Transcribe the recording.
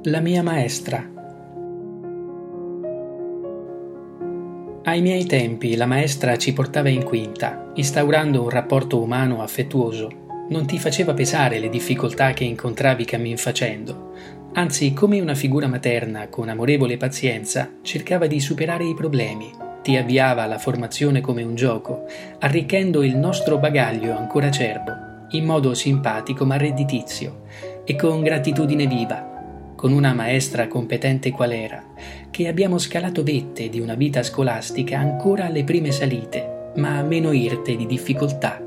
La mia maestra. Ai miei tempi la maestra ci portava in quinta, instaurando un rapporto umano affettuoso. Non ti faceva pesare le difficoltà che incontravi cammin facendo, anzi, come una figura materna con amorevole pazienza, cercava di superare i problemi, ti avviava alla formazione come un gioco, arricchendo il nostro bagaglio ancora acerbo, in modo simpatico ma redditizio, e con gratitudine viva, con una maestra competente qual era, che abbiamo scalato vette di una vita scolastica ancora alle prime salite, ma meno irte di difficoltà,